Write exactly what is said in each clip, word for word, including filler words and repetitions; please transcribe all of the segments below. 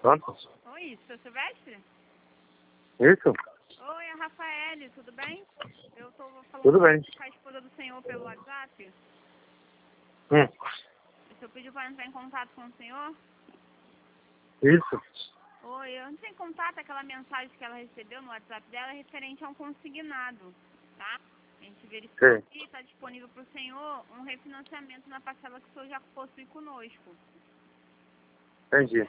Pronto? Oi, seu Silvestre? Isso? Oi, é a Rafaele, tudo bem? Eu tô falando Tudo bem. com a esposa do senhor pelo WhatsApp. Hum. O senhor pediu para entrar em contato com o senhor? Isso? Oi, eu entrei em contato, aquela mensagem que ela recebeu no WhatsApp dela é referente a um consignado, tá? A gente verificou Sim. aqui, está disponível para o senhor um refinanciamento na parcela que o senhor já possui conosco, Entendi.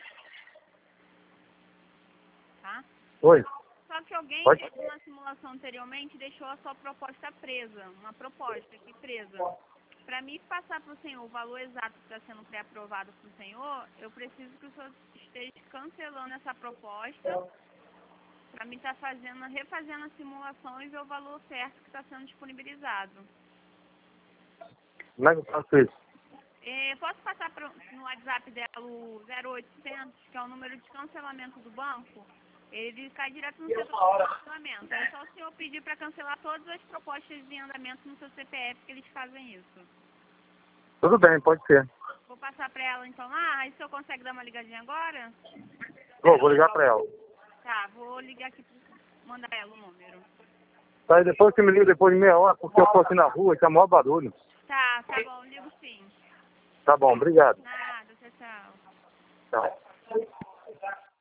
tá? Oi? Só que alguém, Pode? na simulação anteriormente, deixou a sua proposta presa, uma proposta aqui presa. Para mim passar para o senhor o valor exato que está sendo pré-aprovado para o senhor, eu preciso que o senhor esteja cancelando essa proposta, para mim estar fazendo, refazendo a simulação e ver o valor certo que está sendo disponibilizado. Como é que eu faço isso? É, posso passar pro, no WhatsApp dela o zero oitocentos, que é o número de cancelamento do banco? Ele cai direto no setor de cancelamento. É só o senhor pedir para cancelar todas as propostas em andamento no seu C P F que eles fazem isso. Tudo bem, pode ser. Vou passar para ela então lá. Aí o senhor consegue dar uma ligadinha agora? Vou, vou ligar pra ela. Tá, vou ligar aqui para mandar ela o número. Tá, e depois você me liga depois de meia hora, porque eu tô aqui na rua e tá maior barulho. Tá, tá bom, ligo sim. Tá bom, obrigado. Nada, tchau, tchau. Tchau.